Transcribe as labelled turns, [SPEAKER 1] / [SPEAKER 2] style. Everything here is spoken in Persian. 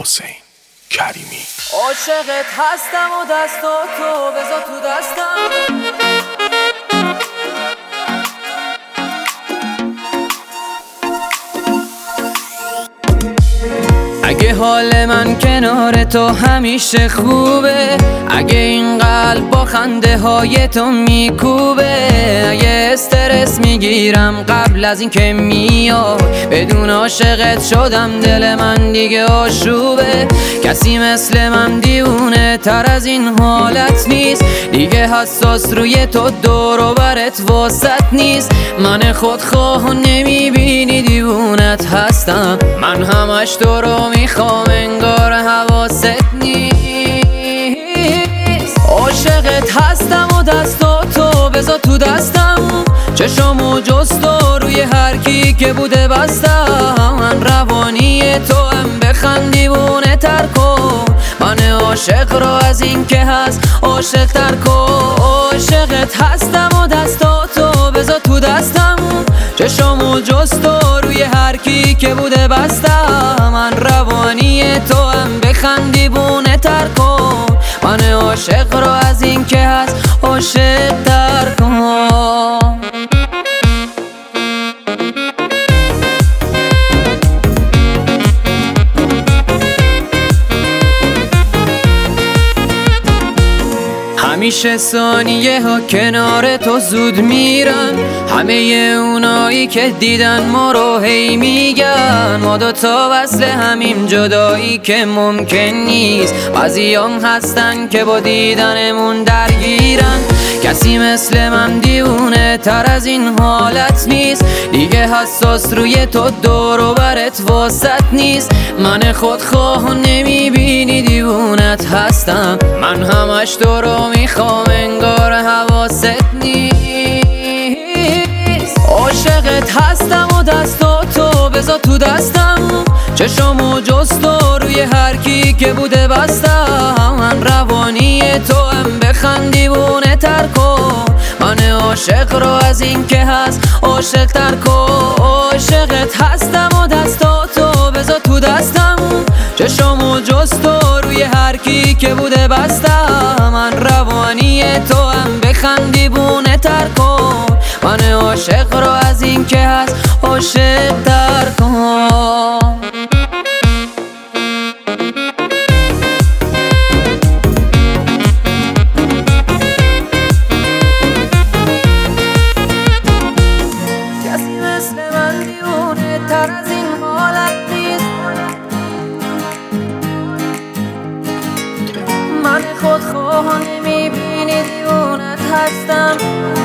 [SPEAKER 1] حسین کریمی.
[SPEAKER 2] عاشقت هستم و دستاتو بذار تو دستم. اگه حال من کنار تو همیشه خوبه، اگه این قلب با خنده های تو میکوبه، اگه استرس میگیرم قبل از این که میای، بدون عاشقت شدم دل من دیگه آشوبه. کسی مثل من دیونه تر از این حالت نیست، دیگه حساس روی تو دور و برت واسط نیست. من خودخواه و نمیبینی دیوونت هستم، من همش تو رو میخوام انگار حواست نیست. عاشقت هستم و دستاتو بذار تو دستم، چشامو جستو روی هر کی که بوده بستم. من روانی تو هم بخندیونه تر کن، من عاشق رو از این که هست عاشق تر کن. عاشقت هستم و دستاتو بذار تو دستم، چشامو جستو روی هر کی که بوده بستم. من روانی تو هم بخندیونه تر کن، من عاشق رو از این که هست عاشق تر کن. همیشه ثانیه ها کنار تو زود میرن، همه اونایی که دیدن ما رو هی میگن ما دوتا وصل همیم جدایی که ممکن نیست. بعضیام هستن که با دیدنمون درگیرن، کسی مثل من دیونه تر از این حالت نیست، دیگه حساس روی تو دور و برت واسط نیست. من خودخواه و نمیبینی دیوونت هستم، من همش تو رو میخوام انگار حواست نیست. عاشقت هستم و دستاتو بذار تو دستم، چشامو جستو روی هر کی که بوده بستم. من روانی تو هم بخندیونه تر کن، من عاشق رو از این که هست عاشق تر کن. عاشقت هستم و دستاتو بذار تو دستم، چشامو جستو روی هر کی که بوده بستم. من روانی تو هم بخندیونه تر کن، من عاشق رو از این که هست عاشق تر کن. کسی مثل من دیونه تر از این حالت نیست، من خودخواه نمیبینی دیوونت هستم.